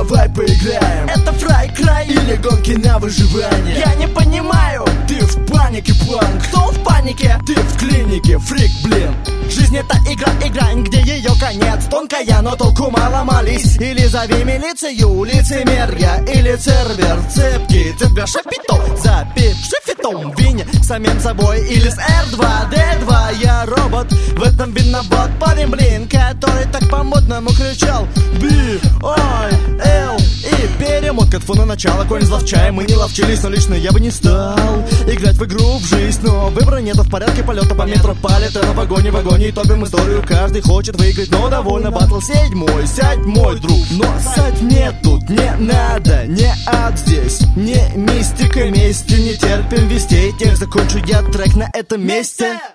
давай поиграем. Это Fry Cry или гонки на выживание. Я не понимаю. Ты в панике, панк. Кто в панике? Ты в клинике, фрик, блин. Жизнь это игра, где ее конец тонкая, но толку мало, молись. Или зови милицию, лицемер я, или сервер цепкий. Ты бьешь шапито, запиши фитом, винь самим собой. Или с R2-D2, я робот, в этом виноват парень, блин, который так по-модному кричал B-I-L. И перемотка от фона начала, конь зловчая. Мы не ловчились, но лично я бы не стал играть в игру в жизнь. Но выбора нет, в порядке полета по метро палит. Это в вагоне и топим историю. Каждый хочет выиграть, но довольно. Батл 7, сядь, мой друг. Но ссать мне тут не надо, не ад здесь, не мистика мести. Не терпим вестей, тех закончу я трек на этом месте.